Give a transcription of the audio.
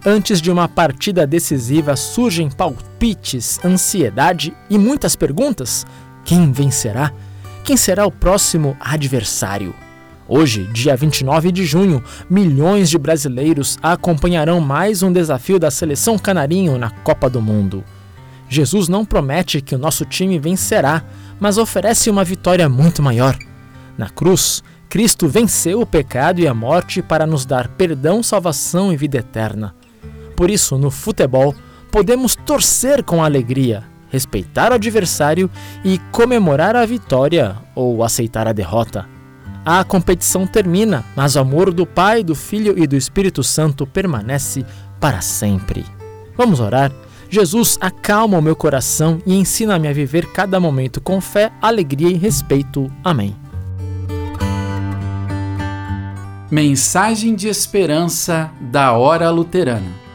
Antes de uma partida decisiva surgem palpites, ansiedade e muitas perguntas. Quem vencerá? Quem será o próximo adversário? Hoje, dia 29 de junho, milhões de brasileiros acompanharão mais um desafio da Seleção Canarinho na Copa do Mundo. Jesus não promete que o nosso time vencerá, mas oferece uma vitória muito maior. Na cruz, Cristo venceu o pecado e a morte para nos dar perdão, salvação e vida eterna. Por isso, no futebol, podemos torcer com alegria, respeitar o adversário e comemorar a vitória ou aceitar a derrota. A competição termina, mas o amor do Pai, do Filho e do Espírito Santo permanece para sempre. Vamos orar? Jesus, acalma o meu coração e ensina-me a viver cada momento com fé, alegria e respeito. Amém. Mensagem de esperança da Hora Luterana.